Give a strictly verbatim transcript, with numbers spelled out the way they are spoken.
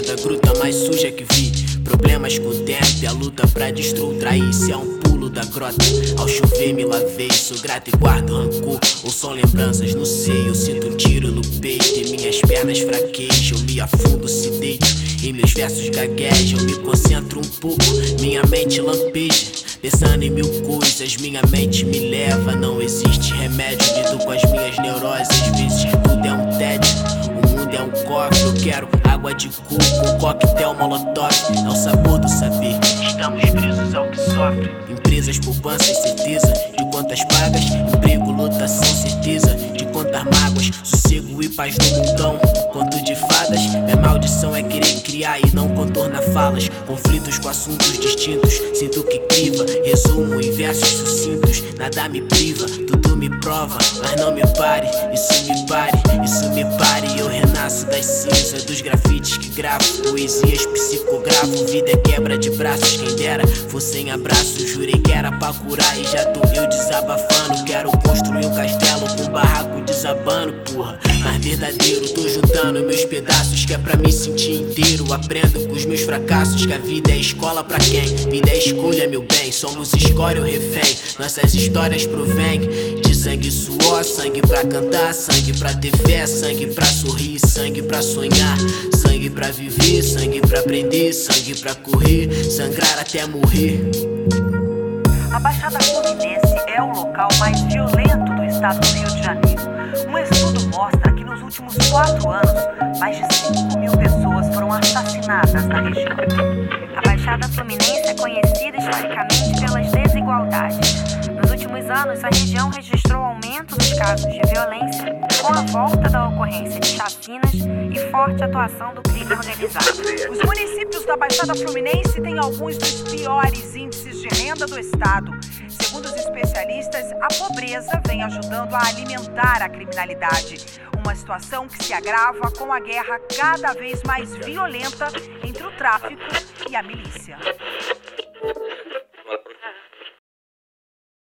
da gruta mais suja que vi. Problemas com o tempo e a luta pra destruir. Se é um pulo da grota, ao chover me lavei. Sou grato e guardo rancor, ou são lembranças, não sei. Eu sinto um tiro no peito e minhas pernas fraquejam. Me afundo, se deito e meus versos gaguejam. Me concentro um pouco, minha mente lampeja, pensando em mil coisas, minha mente me leva. Não existe remédio, lido com as minhas neuroses. Às vezes tudo é um tédio, o mundo é um cofre. Eu quero água de coco, coquetel molotov. É o sabor do saber, estamos presos ao que sofre. Empresas, poupança e certeza de quantas pagas. Emprego, lotação, certeza de quantas mágoas. Sossego e paz no mundão, conto de fadas. Minha maldição é querer criar e não contornar falas. Conflitos com assuntos distintos, sinto que criva. Resumo em versos sucintos, nada me priva. Tudo me prova, mas não me pare. Isso me pare, isso me pare. Eu renasço das cinzas, dos grafites que gravo. Poesias psicografo, vida é quebra de braços. Quem dera fosse sem abraço, jurei que era pra curar e já tô eu desabafando. Quero construir um castelo com um barraco desabando, porra. Mas verdadeiro, tô juntando meus pedaços que é pra me sentir inteiro. Aprendo com os meus fracassos que a vida é escola pra quem? Vida é escolha, meu bem, somos escória ou refém. Nossas histórias provêm de sangue e suor. Sangue pra cantar, sangue pra ter fé. Sangue pra sorrir, sangue pra sonhar. Sangue pra viver, sangue pra aprender. Sangue pra correr, sangrar até morrer. A Baixada Fluminense é o local mais violento do estado do Rio de Janeiro. Um estudo mostra que nos últimos quatro anos, mais de cinco mil pessoas foram assassinadas na região. A Baixada Fluminense é conhecida historicamente pelas desigualdades. Nos últimos anos, a região registrou aumento dos casos de violência, com a volta da ocorrência de chacinas e forte atuação do crime organizado. Os municípios da Baixada Fluminense têm alguns dos piores índices de renda do estado. Segundo os especialistas, a pobreza vem ajudando a alimentar a criminalidade. Uma situação que se agrava com a guerra cada vez mais violenta entre o tráfico e a milícia.